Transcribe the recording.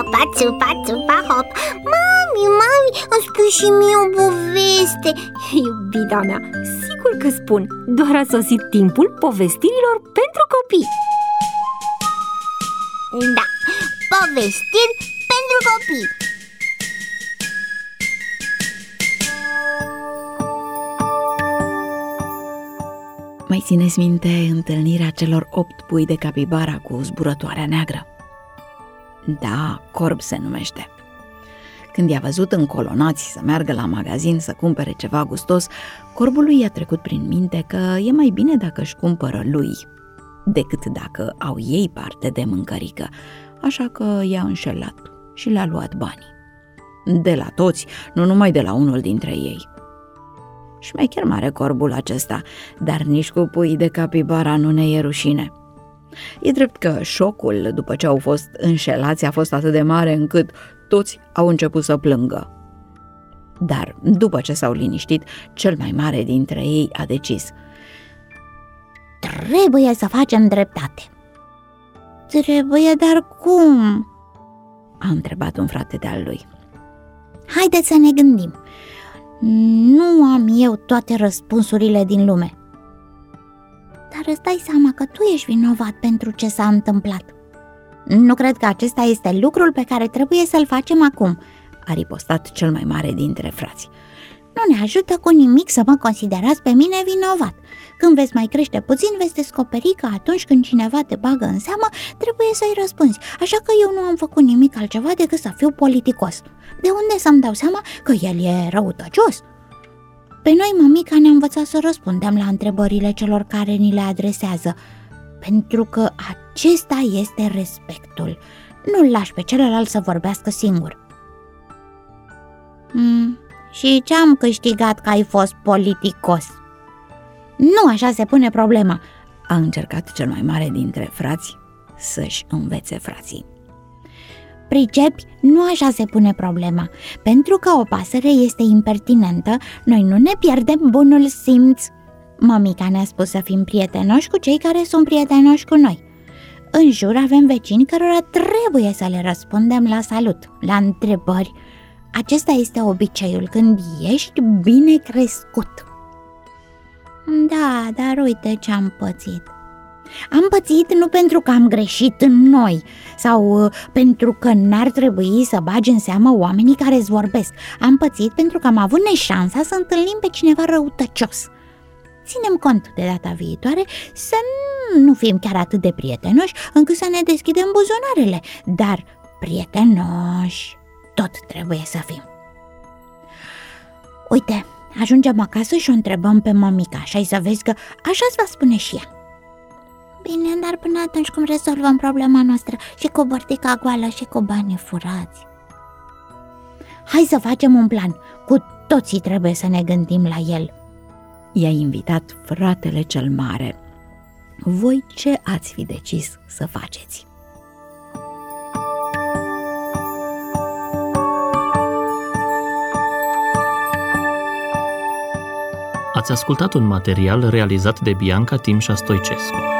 Țupa, țupa, țupa, hop. Mami, îmi spui și mie o poveste. Iubita mea, sigur că spun. Doar a sosit timpul povestirilor pentru copii. Da, povestiri pentru copii. Mai țineți minte întâlnirea celor 8 pui de capibara cu zburătoarea neagră? Da, Corb se numește. Când i-a văzut încolonați să meargă la magazin să cumpere ceva gustos, Corbului i-a trecut prin minte că e mai bine dacă își cumpără lui decât dacă au ei parte de mâncărică, așa că i-a înșelat și le-a luat banii. De la toți, nu numai de la unul dintre ei. Șmecher mare Corbul acesta, dar nici cu puii de capibara nu ne e rușine. E drept că șocul după ce au fost înșelați a fost atât de mare încât toți au început să plângă. Dar după ce s-au liniștit, cel mai mare dintre ei a decis: trebuie să facem dreptate. Trebuie, dar cum? A întrebat un frate de-al lui. Haideți să ne gândim. Nu am eu toate răspunsurile din lume. Dar îți dai seama că tu ești vinovat pentru ce s-a întâmplat. Nu cred că acesta este lucrul pe care trebuie să-l facem acum, a ripostat cel mai mare dintre frați. Nu ne ajută cu nimic să mă considerați pe mine vinovat. Când veți mai crește puțin, veți descoperi că atunci când cineva te bagă în seamă, trebuie să-i răspunzi. Așa că eu nu am făcut nimic altceva decât să fiu politicos. De unde să-mi dau seama că el e răutăcios? Pe noi mămica ne-a învățat să răspundem la întrebările celor care ni le adresează, pentru că acesta este respectul. Nu-l lași pe celălalt să vorbească singur. Și ce am câștigat că ai fost politicos? Nu așa se pune problema, a încercat cel mai mare dintre frați să-și învețe frații. Pricepi, nu așa se pune problema. Pentru că o pasăre este impertinentă, noi nu ne pierdem bunul simț. Mămica ne-a spus să fim prietenoși cu cei care sunt prietenoși cu noi. În jur avem vecini cărora trebuie să le răspundem la salut, la întrebări. Acesta este obiceiul când ești bine crescut. Da, dar uite ce am pățit. Am pățit nu pentru că am greșit în noi sau pentru că n-ar trebui să bagi în seamă oamenii care îți vorbesc. Am pățit pentru că am avut neșansa să întâlnim pe cineva răutăcios. Ținem cont de data viitoare să nu fim chiar atât de prietenoși încât să ne deschidem buzunarele, dar prietenoși tot trebuie să fim. Uite, ajungem acasă și o întrebăm pe mămica și ai să vezi că așa-ți va spune și ea. Bine, dar până atunci cum rezolvăm problema noastră și cu bărtica goală și cu banii furați? Hai să facem un plan, cu toții trebuie să ne gândim la el. I-a invitat fratele cel mare. Voi ce ați fi decis să faceți? Ați ascultat un material realizat de Bianca Timșa Stoicescu.